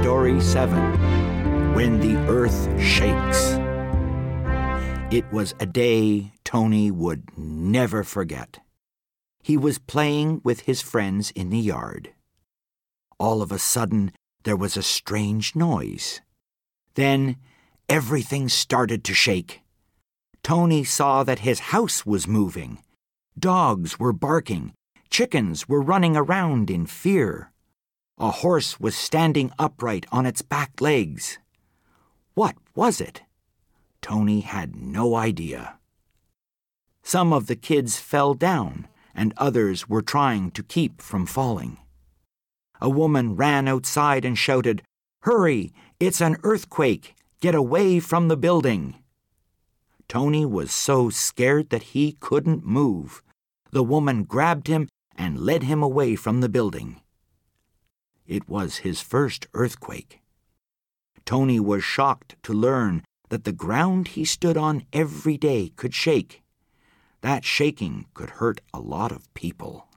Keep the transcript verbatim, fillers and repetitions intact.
Story seven, When the Earth Shakes. It was a day Tony would never forget. He was playing with his friends in the yard. All of a sudden, there was a strange noise. Then, everything started to shake. Tony saw that his house was moving. Dogs were barking. Chickens were running around in fear. A horse was standing upright on its back legs. What was it? Tony had no idea. Some of the kids fell down, and others were trying to keep from falling. A woman ran outside and shouted, "Hurry! It's an earthquake! Get away from the building!" Tony was so scared that he couldn't move. The woman grabbed him and led him away from the building. It was his first earthquake. Tony was shocked to learn that the ground he stood on every day could shake. That shaking could hurt a lot of people.